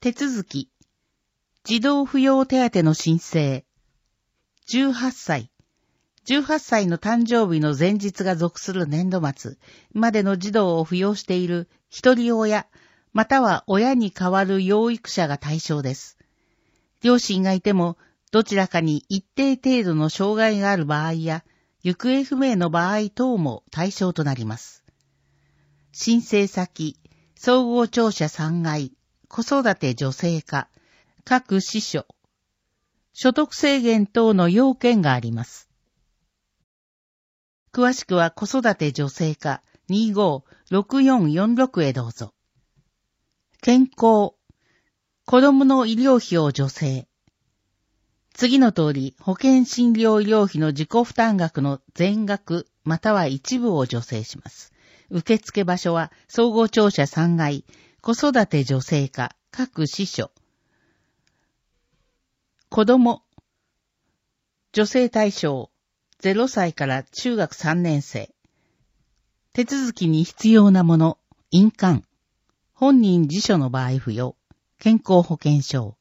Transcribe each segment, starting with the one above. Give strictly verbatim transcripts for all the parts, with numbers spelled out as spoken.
手続き。児童扶養手当の申請。じゅうはっさい。じゅうはっさいの誕生日の前日が属する年度末までの児童を扶養している一人親、または親に代わる養育者が対象です。両親がいても、どちらかに一定程度の障害がある場合や、行方不明の場合等も対象となります。申請先、総合庁舎さんがい、子育て助成課、各支所、所得制限等の要件があります。詳しくは子育て助成課 にーごーろくよんよんろく へどうぞ。健康、子供の医療費を助成。次の通り、保険診療医療費の自己負担額の全額または一部を助成します。受付場所は総合庁舎さんがい、子育て助成課、各支所。子供、助成対象、ゼロさいから中学さんねんせい。手続きに必要なもの、印鑑。本人自所の場合不要。健康保険証。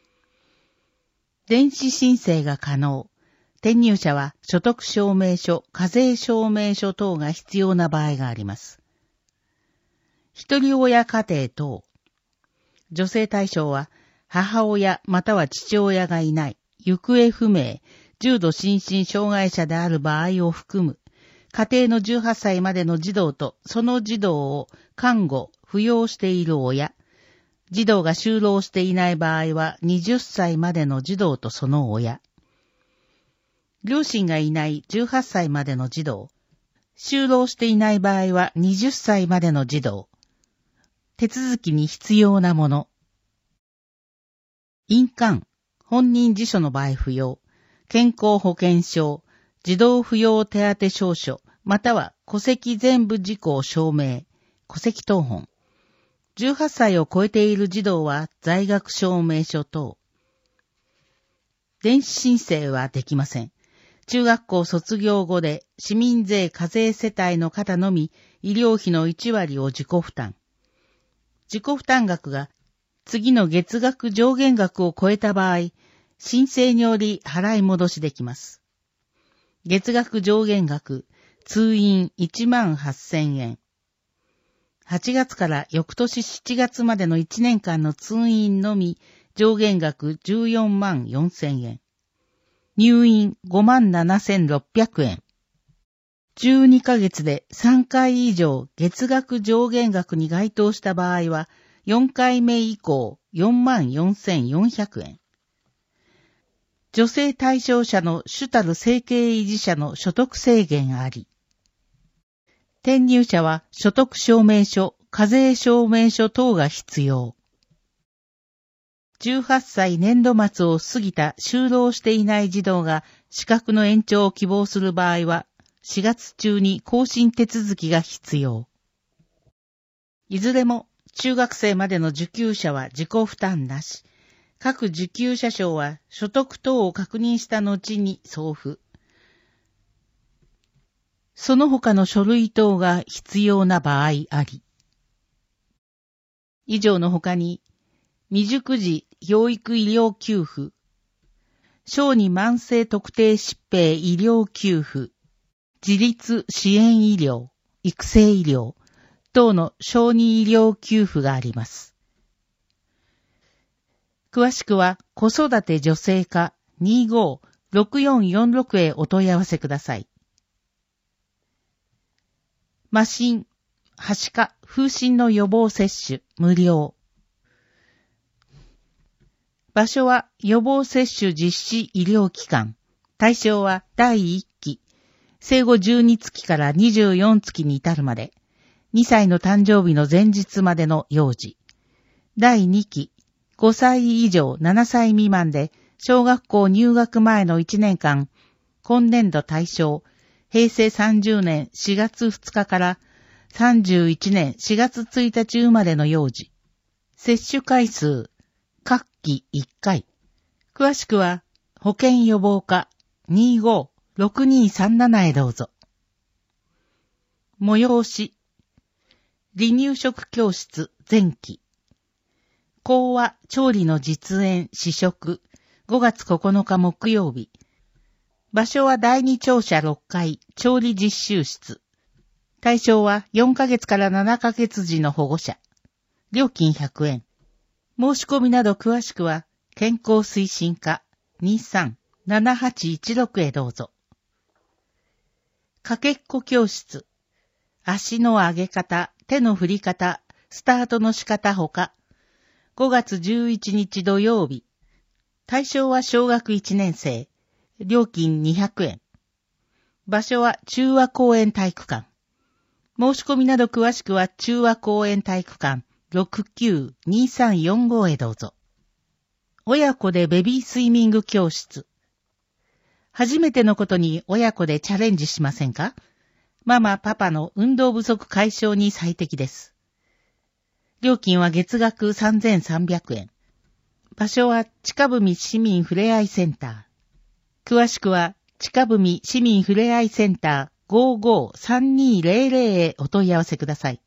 電子申請が可能。転入者は所得証明書、課税証明書等が必要な場合があります。一人親家庭等。助成対象は母親または父親がいない、行方不明、重度心身障害者である場合を含む、家庭のじゅうはっさいまでの児童とその児童を看護、扶養している親、児童が就労していない場合ははたちまでの児童とその親、両親がいないじゅうはっさいまでの児童、就労していない場合ははたちまでの児童、手続きに必要なもの、印鑑、本人自所の場合不要、健康保険証、児童扶養手当証書、または戸籍全部事項証明、戸籍謄本。じゅうはっさいを超えている児童は在学証明書等。電子申請はできません。中学校卒業後で市民税課税世帯の方のみ医療費のいちわりを自己負担。自己負担額が次の月額上限額を超えた場合、申請により払い戻しできます。月額上限額、通院いちまんはっせんえん。はちがつから翌年しちがつまでのいちねんかんの通院のみ上限額じゅうよんまんよんせんえん。入院ごまんななせんろっぴゃくえん。じゅうにかげつでさんかい以上月額上限額に該当した場合はよんかいめ以降よんまんよんせんよんひゃくえん。助成対象者の主たる生計維持者の所得制限あり。転入者は所得証明書、課税証明書等が必要。じゅうはっさい年度末を過ぎた就労していない児童が資格の延長を希望する場合はしがつ中に更新手続きが必要。いずれも中学生までの受給者は自己負担なし。各受給者証は所得等を確認した後に送付。その他の書類等が必要な場合あり。以上の他に、未熟児養育医療給付、小児慢性特定疾病医療給付、自立支援医療、育成医療等の小児医療給付があります。詳しくは子育て助成課 にーごーろくよんよんろく へお問い合わせください。麻疹、はしか、風疹の予防接種無料。場所は予防接種実施医療機関。対象はだいいっき、生後じゅうにつきからにじゅうよんつきに至るまで、にさいの誕生日の前日までの幼児。だいにき、ごさい以上ななさい未満で小学校入学前のいちねんかん、今年度対象、へいせいさんじゅうねんしがつふつかからさんじゅういちねんしがつついたち生まれの幼児。接種回数、各期いっかい。詳しくは保健予防課 にーごーろくにーさんなな へどうぞ。催し、離乳食教室前期。 講話調理の実演試食ごがつここのか木曜日。場所はだいに庁舎ろっかい調理実習室。対象はよんかげつからななかげつ児の保護者。料金ひゃくえん。申し込みなど詳しくは健康推進課 にさんななはちいちろく へどうぞ。かけっこ教室。足の上げ方、手の振り方、スタートの仕方ほか。ごがつじゅういちにち土曜日。対象は小学いちねん生。料金にひゃくえん。場所は中和公園体育館。申し込みなど詳しくは中和公園体育館 ろくきゅうにさんよんご へどうぞ。親子でベビースイミング教室。初めてのことに親子でチャレンジしませんか？ママ、パパの運動不足解消に最適です。料金は月額さんぜんさんびゃくえん。場所は近文市民ふれあいセンター。詳しくは近文市民ふれあいセンター ごーごーさんにーぜろぜろ へお問い合わせください。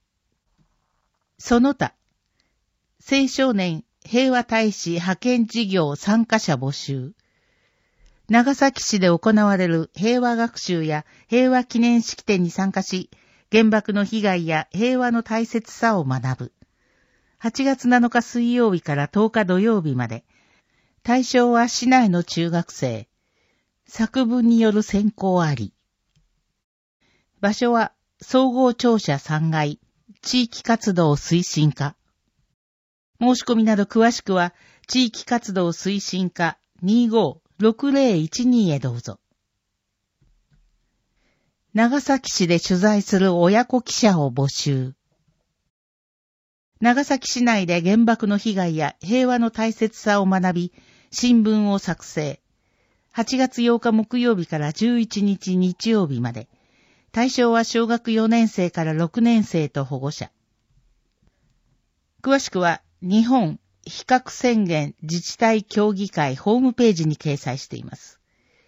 その他、青少年平和大使派遣事業参加者募集。長崎市で行われる平和学習や平和記念式典に参加し、原爆の被害や平和の大切さを学ぶ。はちがつなのか水曜日からとおか土曜日まで。対象は市内の中学生。作文による選考あり。場所は総合庁舎さんがい、地域活動推進課。申し込みなど詳しくは地域活動推進課 にごーろくぜろいちに へどうぞ。長崎市で取材する親子記者を募集。長崎市内で原爆の被害や平和の大切さを学び、新聞を作成。はちがつようか木曜日からじゅういちにち日曜日まで。対象は小学よねん生からろくねん生と保護者。詳しくは日本非核宣言自治体協議会ホームページに掲載しています。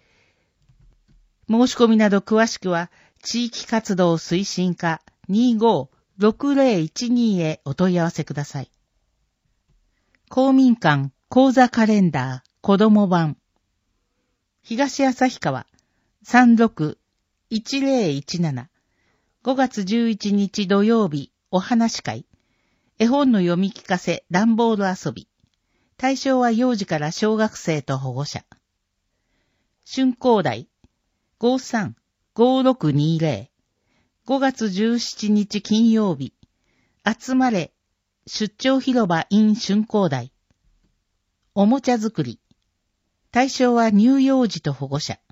申し込みなど詳しくは地域活動推進課 にごーろくぜろいちに へお問い合わせください。公民館講座カレンダー子供版。東旭川 さんろくいちぜろいちなな ごがつじゅういちにち土曜日お話会。絵本の読み聞かせ段ボール遊び。対象は幼児から小学生と保護者。春光台 ごーさんごーろくにぜろ。ごがつじゅうしちにち金曜日。集まれ出張広場 in 春光台。おもちゃ作り。対象は乳幼児と保護者。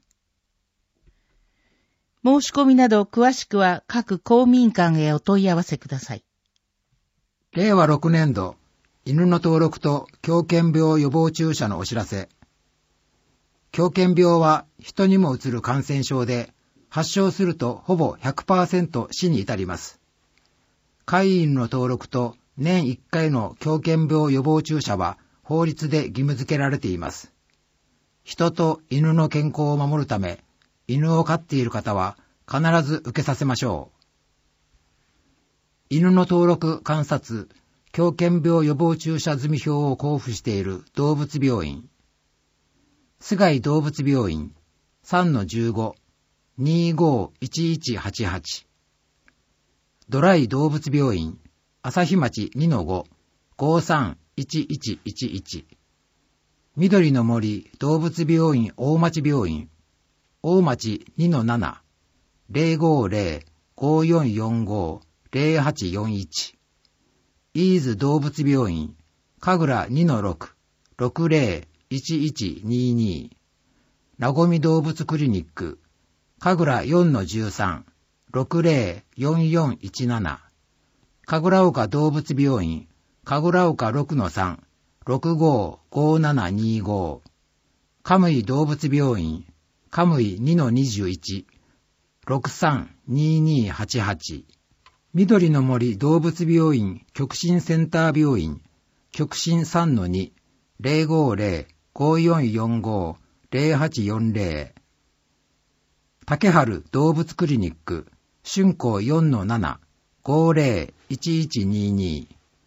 申し込みなど詳しくは各公民館へお問い合わせください。 れいわろくねんど、犬の登録と狂犬病予防注射のお知らせ。狂犬病は人にもうつる感染症で、発症するとほぼ ひゃくパーセント 死に至ります。飼い犬の登録と年いっかいの狂犬病予防注射は法律で義務付けられています。人と犬の健康を守るため、犬を飼っている方は必ず受けさせましょう。犬の登録観察、狂犬病予防注射済表を交付している動物病院。菅井動物病院 さんのじゅうご にーごーいちいちはちはち。ドライ動物病院、朝日町 にのご ごーさんいちいちいちいち。緑の森動物病院大町病院、大町 にのなな ぜろごーぜろ ごーよんよんごーぜろはちよんいち。イーズ動物病院、神楽 にのろく ろくぜろいちいちにに。なごみ動物クリニック、神楽 よんのじゅうさん ろくぜろよんよんいちなな。神楽岡動物病院、神楽岡 ろくのさん ろくごーごーななにご。カムイ動物病院、カムイ にのにじゅういち ろくさんににはちはち。緑の森動物病院極真センター病院、極真 さんのに ぜろごーぜろ ごーよんよんごーぜろはちよんぜろ。竹春動物クリニック、春光 よんのなな ごーぜろいちいちにに。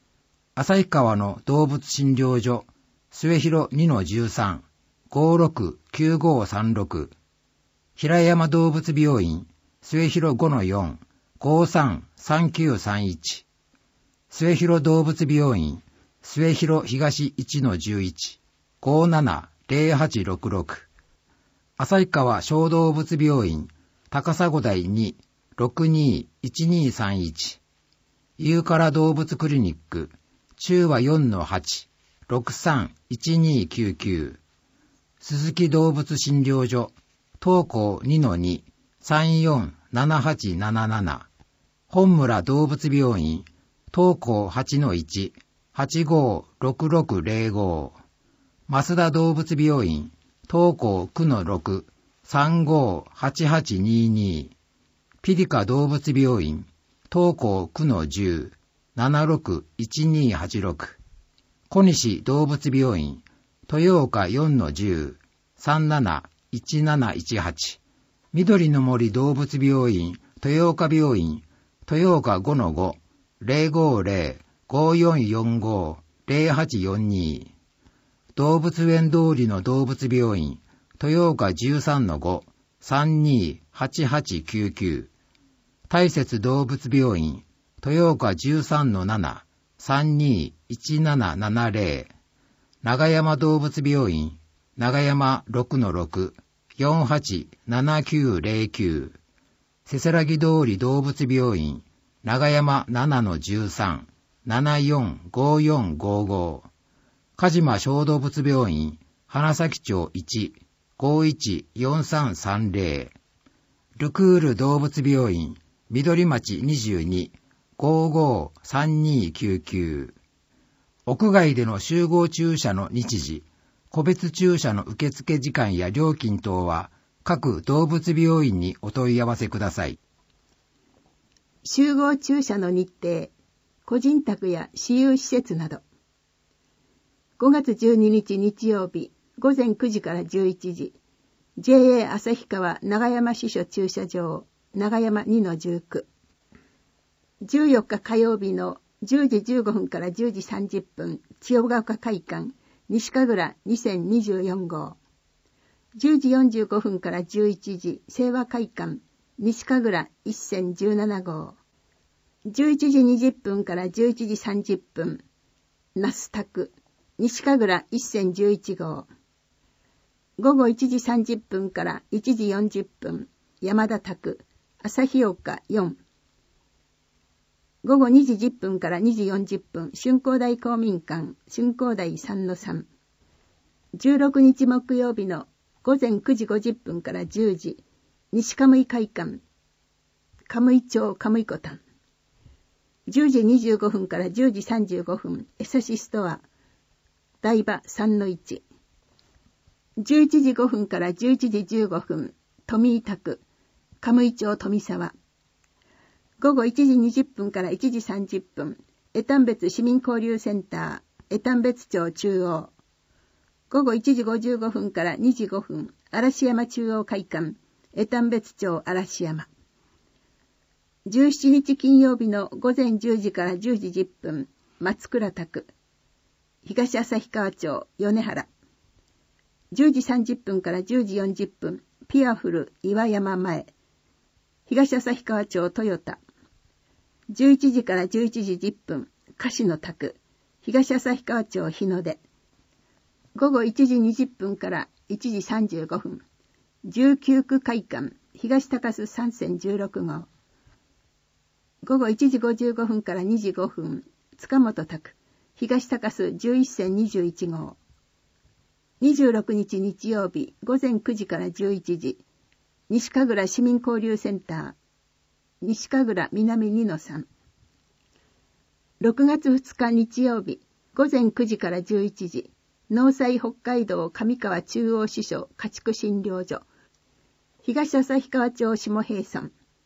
旭川の動物診療所、末広 にのじゅうさん、ごろくきゅうごさんろく、平山動物病院、末広 ごのよん、ごさんさんきゅうさんいち、末広動物病院、末広東 いちのじゅういち、ごななぜろはちろくろく、旭川小動物病院、高砂台に、ろくにいちにさんいち、ゆうから動物クリニック、中和 よんのはち、ろくさんいちにきゅうきゅう、鈴木動物診療所、東高 にのに、さんよんななはちなななな、本村動物病院、東高 はちのいち、はちごろくろくぜろご、増田動物病院、東高 きゅうのろく、さんごはちはちにに、ピリカ動物病院、東高 きゅうのじゅう、ななろくいちにはちろく、小西動物病院、豊岡 よんのじゅう、さんなないちなないちはち、緑の森動物病院、豊岡病院、豊岡 ごのご、ぜろごぜろ ごよんよんご ぜろはちよんに、動物園通りの動物病院、豊岡 じゅうさんのご、さんにはちはちきゅうきゅう、大雪動物病院、豊岡 じゅうさんのなな、さんにいちななななぜろ、長山動物病院、長山 ろくのろく、よんはちななきゅうぜろきゅう、せせらぎ通り動物病院、長山 ななのじゅうさん、ななよんごよんごご、鹿島小動物病院、花咲町いち、ごいちよんさんさんぜろ、ルクール動物病院、緑町にじゅうに、ごごさんにきゅうきゅう、屋外での集合駐車の日時、個別駐車の受付時間や料金等は、各動物病院にお問い合わせください。 集合駐車の日程、個人宅や私有施設など。ごがつじゅうににち日曜日、ごぜんくじからじゅういちじ、ジェーエー 旭川長山支所駐車場、長山 にのじゅうきゅう。じゅうよっか火曜日のじゅうじじゅうごふんからじゅうじさんじゅっぷん、千代ヶ丘会館、西神楽にせんにじゅうよんごう。じゅうじよんじゅうごふんからじゅういちじ、清和会館、西神楽せんじゅうななごう。じゅういちじにじゅっぷんからじゅういちじさんじゅっぷん、那須宅、西神楽せんじゅういちごう。ごごいちじさんじゅっぷんからいちじよんじゅっぷん、山田宅、旭岡よん。ごごにじじゅっぷんからにじよんじゅっぷん、春光台公民館、春光台 さんのさん。じゅうろくにち木曜日のごぜんくじごじゅっぷんからじゅうじ、西カムイ会館、カムイ町カムイコタン。じゅうじにじゅうごふんからじゅうじさんじゅうごふん、江差ストア、台場 さんのいち。じゅういちじごふんからじゅういちじじゅうごふん、富井宅、カムイ町富沢。ごごいちじにじゅっぷんからいちじさんじゅっぷん、江丹別市民交流センター、江丹別町中央。ごごいちじごじゅうごふんからにじごふん、嵐山中央会館、江丹別町嵐山。じゅうしちにち金曜日のごぜんじゅうじからじゅうじじゅっぷん、松倉宅、東旭川町米原。じゅうじさんじゅっぷんからじゅうじよんじゅっぷん、ピアフル岩山前、東旭川町豊田。じゅういちじからじゅういちじじゅっぷん、菓子の宅、東旭川町日の出。ごごいちじにじゅっぷんからいちじさんじゅうごふん、じゅうきゅうく会館、東高須さんせんじゅうろくごう。ごごいちじごじゅうごふんからにじごふん、塚本宅、東高須じゅういっせんにじゅういちごう。にじゅうろくにち日曜日、ごぜんくじからじゅういちじ、西神楽市民交流センター、西神楽南 にのさん。ろくがつふつか日曜日、ごぜんくじからじゅういちじ、農祭北海道上川中央支所家畜診療所、東旭川町下平村。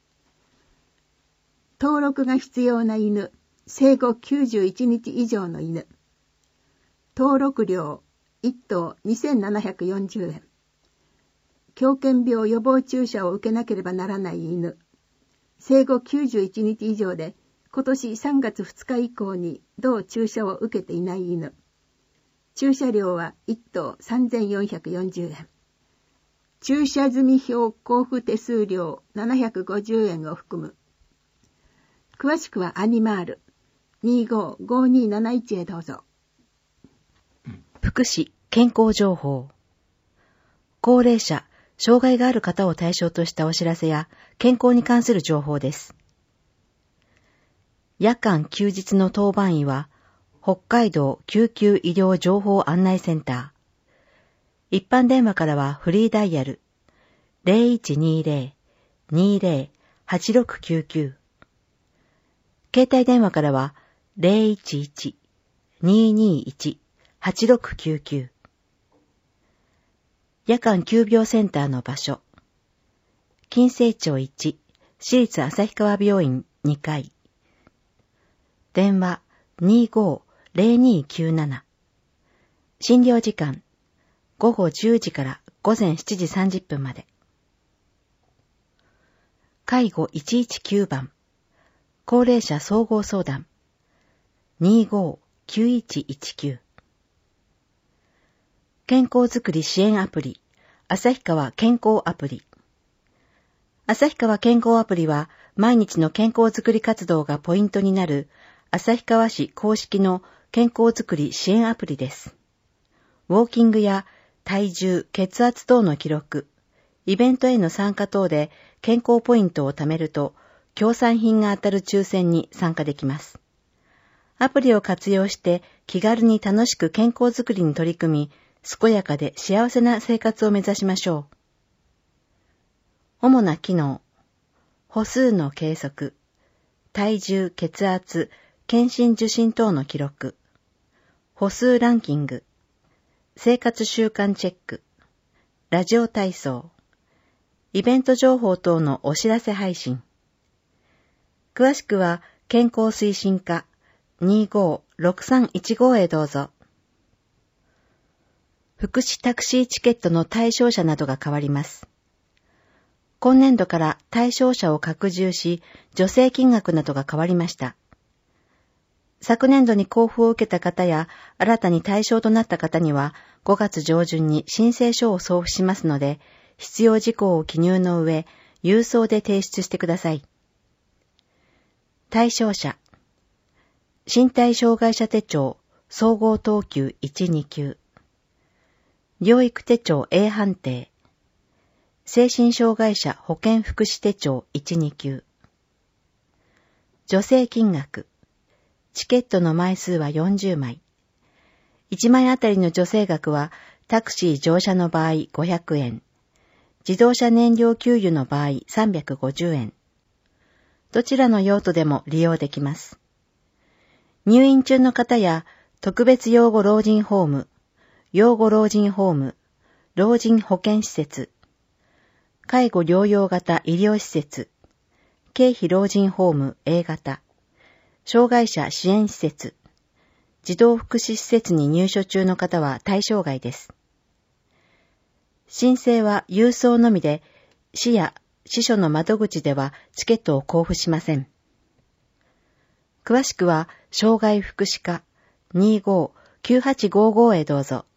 登録が必要な犬、生後きゅうじゅういちにち以上の犬。登録料、いっとうにせんななひゃくよんじゅうえん。狂犬病予防注射を受けなければならない犬。生後きゅうじゅういちにち以上で今年さんがつふつか以降に同注射を受けていない犬。注射料はいっ頭さんぜんよんひゃくよんじゅうえん。注射済み票交付手数料ななひゃくごじゅうえんを含む。詳しくはアニマール にーごーごーにーなないち へどうぞ。 福祉・健康情報。高齢者、障害がある方を対象としたお知らせや健康に関する情報です。夜間休日の当番医は北海道救急医療情報案内センター。一般電話からはフリーダイヤル ゼロいちにゼロ にゼロ はちろくきゅうきゅう。携帯電話からは ゼロいちいち にーにーいち はちろくきゅうきゅう。夜間急病センターの場所。金星町いち、市立旭川病院にかい。電話 にーごーゼロにーきゅうなな。診療時間、午後じゅうじから午前しちじさんじゅっぷんまで。介護いちいちきゅうばん。高齢者総合相談。にーごーきゅういちいちきゅう。健康づくり支援アプリ、旭川健康アプリ。旭川健康アプリは、毎日の健康づくり活動がポイントになる、旭川市公式の健康づくり支援アプリです。ウォーキングや体重、血圧等の記録、イベントへの参加等で健康ポイントを貯めると、協賛品が当たる抽選に参加できます。アプリを活用して気軽に楽しく健康づくりに取り組み、健やかで幸せな生活を目指しましょう。主な機能、歩数の計測、体重、血圧、検診受診等の記録、歩数ランキング、生活習慣チェック、ラジオ体操、イベント情報等のお知らせ配信。詳しくは健康推進課 にーごーろくさんいちご へどうぞ。福祉タクシーチケットの対象者などが変わります。今年度から対象者を拡充し、助成金額などが変わりました。昨年度に交付を受けた方や新たに対象となった方にはごがつ上旬に申請書を送付しますので、必要事項を記入の上、郵送で提出してください。対象者、身体障害者手帳総合等級いち、に級、療育手帳 A 判定、精神障害者保健福祉手帳いち、に級。助成金額、チケットの枚数はよんじゅうまい。いちまいあたりの助成額はタクシー乗車の場合ごひゃくえん、自動車燃料給油の場合さんびゃくごじゅうえん。どちらの用途でも利用できます。入院中の方や特別養護老人ホーム、養護老人ホーム、老人保健施設、介護療養型医療施設、経費老人ホーム A 型、障害者支援施設、児童福祉施設に入所中の方は対象外です。申請は郵送のみで、市や支所の窓口ではチケットを交付しません。詳しくは、障害福祉課 にーごーきゅうはちごーご へどうぞ。